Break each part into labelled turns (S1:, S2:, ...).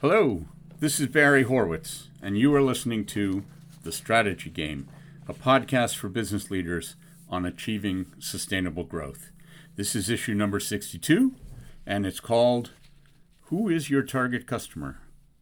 S1: Hello, this is Barry Horowitz, and you are listening to The Strategy Game, a podcast for business leaders on achieving sustainable growth. This is issue number 62, and it's called, Who is Your Target Customer?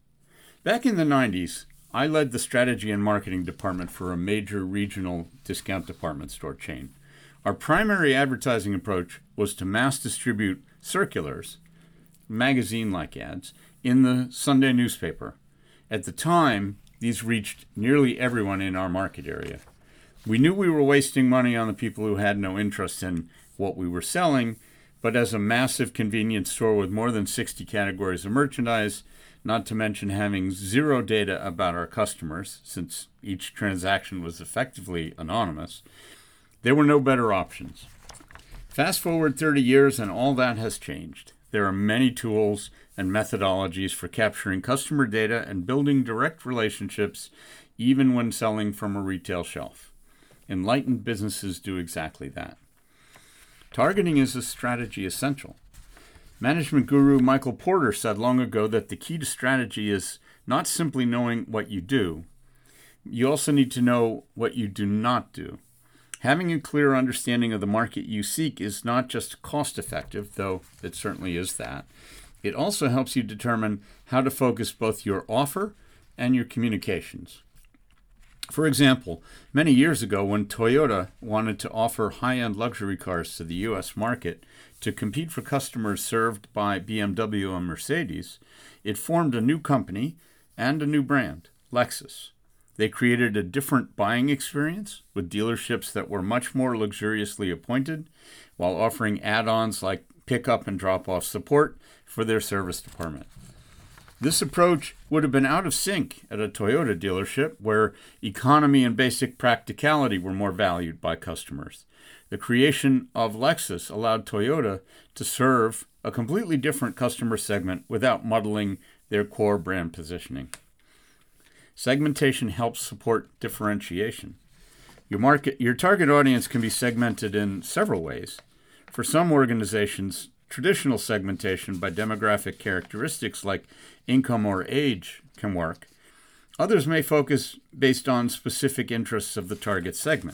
S1: Back in the 90s, I led the strategy and marketing department for a major regional discount department store chain. Our primary advertising approach was to mass distribute circulars, magazine-like ads, in the Sunday newspaper. At the time, these reached nearly everyone in our market area. We knew we were wasting money on the people who had no interest in what we were selling, but as a massive convenience store with more than 60 categories of merchandise, not to mention having zero data about our customers, since each transaction was effectively anonymous, there were no better options. Fast forward 30 years and all that has changed. There are many tools and methodologies for capturing customer data and building direct relationships, even when selling from a retail shelf. Enlightened businesses do exactly that. Targeting is a strategy essential. Management guru Michael Porter said long ago that the key to strategy is not simply knowing what you do. You also need to know what you do not do. Having a clear understanding of the market you seek is not just cost-effective, though it certainly is that. It also helps you determine how to focus both your offer and your communications. For example, many years ago, when Toyota wanted to offer high-end luxury cars to the U.S. market to compete for customers served by BMW and Mercedes, it formed a new company and a new brand, Lexus. They created a different buying experience with dealerships that were much more luxuriously appointed, while offering add-ons like pick-up and drop-off support for their service department. This approach would have been out of sync at a Toyota dealership where economy and basic practicality were more valued by customers. The creation of Lexus allowed Toyota to serve a completely different customer segment without muddling their core brand positioning. Segmentation helps support differentiation. Your target audience can be segmented in several ways. For some organizations, traditional segmentation by demographic characteristics like income or age can work. Others may focus based on specific interests of the target segment.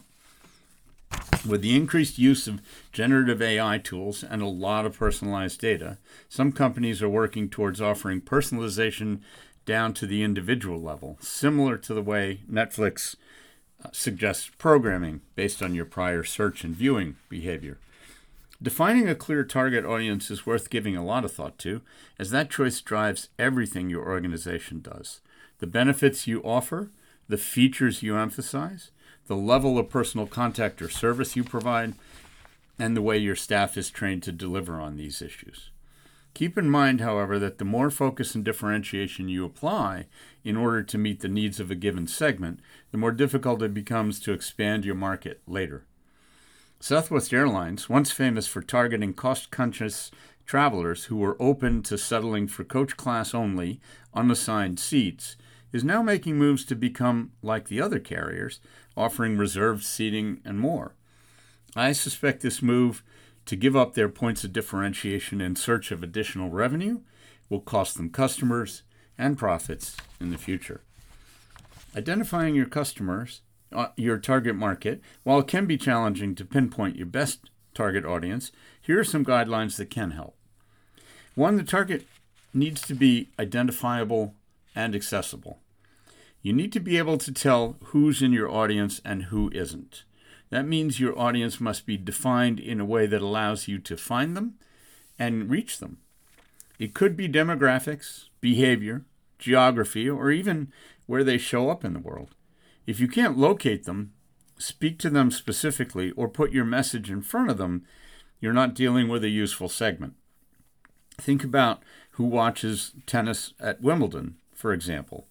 S1: With the increased use of generative AI tools and a lot of personalized data, some companies are working towards offering personalization down to the individual level, similar to the way Netflix suggests programming based on your prior search and viewing behavior. Defining a clear target audience is worth giving a lot of thought to, as that choice drives everything your organization does. The benefits you offer, the features you emphasize, the level of personal contact or service you provide, and the way your staff is trained to deliver on these issues. Keep in mind, however, that the more focus and differentiation you apply in order to meet the needs of a given segment, the more difficult it becomes to expand your market later. Southwest Airlines, once famous for targeting cost-conscious travelers who were open to settling for coach class only, unassigned seats, is now making moves to become like the other carriers, offering reserved seating and more. I suspect this move to give up their points of differentiation in search of additional revenue will cost them customers and profits in the future. Identifying your customers, your target market, while it can be challenging to pinpoint your best target audience, here are some guidelines that can help. 1, the target needs to be identifiable and accessible. You need to be able to tell who's in your audience and who isn't. That means your audience must be defined in a way that allows you to find them and reach them. It could be demographics, behavior, geography, or even where they show up in the world. If you can't locate them, speak to them specifically, or put your message in front of them, you're not dealing with a useful segment. Think about who watches tennis at Wimbledon, for example.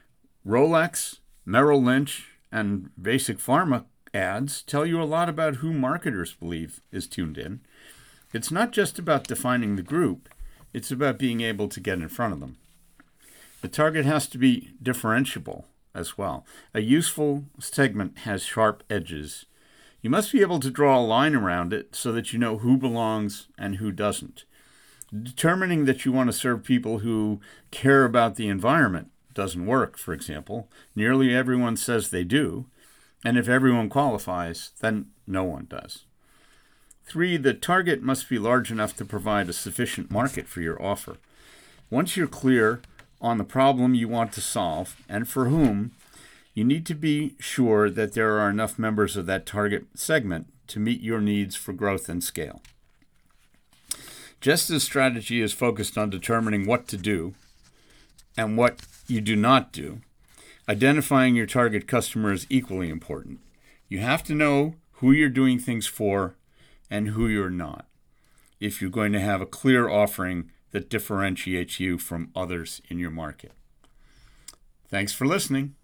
S1: Rolex, Merrill Lynch, and Basic Pharma ads tell you a lot about who marketers believe is tuned in. It's not just about defining the group, it's about being able to get in front of them. The target has to be differentiable as well. A useful segment has sharp edges. You must be able to draw a line around it so that you know who belongs and who doesn't. Determining that you want to serve people who care about the environment doesn't work, for example. Nearly everyone says they do, and if everyone qualifies, then no one does. 3, the target must be large enough to provide a sufficient market for your offer. Once you're clear on the problem you want to solve and for whom, you need to be sure that there are enough members of that target segment to meet your needs for growth and scale. Just as strategy is focused on determining what to do and what you do not do, identifying your target customer is equally important. You have to know who you're doing things for and who you're not, if you're going to have a clear offering that differentiates you from others in your market. Thanks for listening.